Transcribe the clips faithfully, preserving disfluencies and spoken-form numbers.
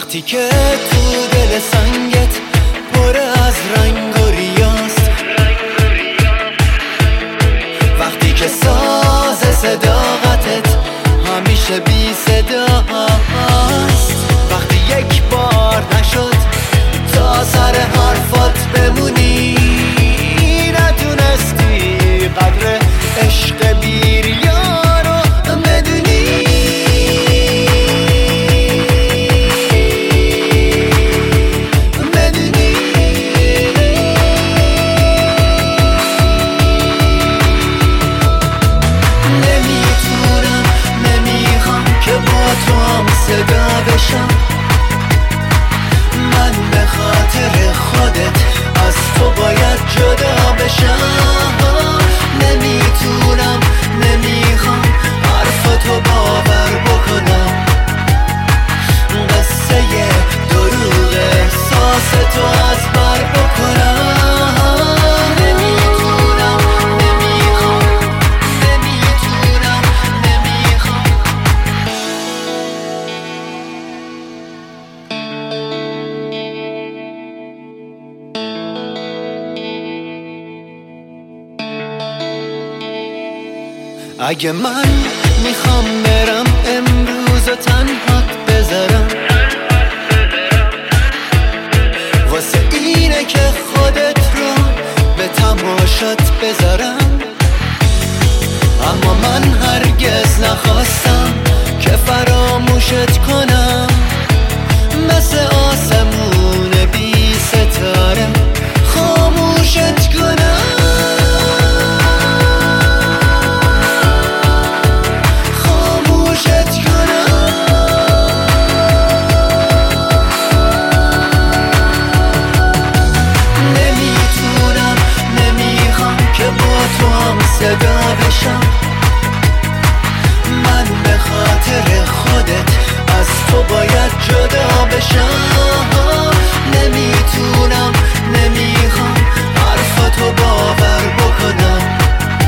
وقتی که تو دل سنگت پر از رنگ و ریاست، وقتی که ساز صداقتت همیشه بی صداست، وقتی یک بار نشد تا سر حرفات بمونی، نتونستی قدر عشق بی‌ریا رو بدونی. بدونی نمیتونم، نمیخوام که با تو هم صدا بشم، من به خاطر خودت از تو باید جدا بشم. نمیتونم، نمیخوام حرفتو باور بکنم، قصه دروغ احساستو از بر بکنم. نمیتونم، نمیخوام، نمیتونم، نمیخوام. اگه من میخوام برم امروز و تنهات بذارم، واسه اینه که خودت رو به تماشات بذارم، اما من هرگز نخواستم که فراموشت کنم، مثل آسمون بی ستاره خاموشت کنم. صدا بشم، من به خاطر خودت از تو باید جدا بشم. نمیتونم، نمیخوام حرفتو باور بکنم،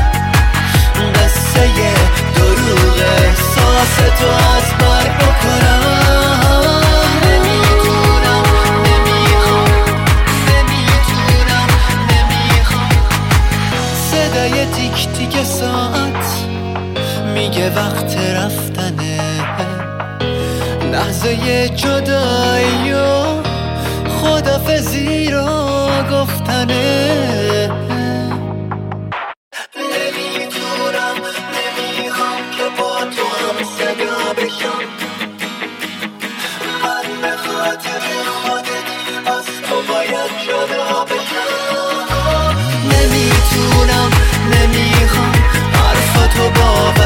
قصه دروغ احساستو از بر بکنم. نمیتونم، نمیخوام، نمیتونم، نمیخوام. صدای تیک تیک ساعت میگه وقت رفتنه، لحظه جدایی و خداحافظی رو گفتنه. نمیتونم، نمیخوام که با تو هم صدا بشم، من به خاطر خودت از تو باید جدا بشم. نمیتونم، نمیخوام حرفتو باور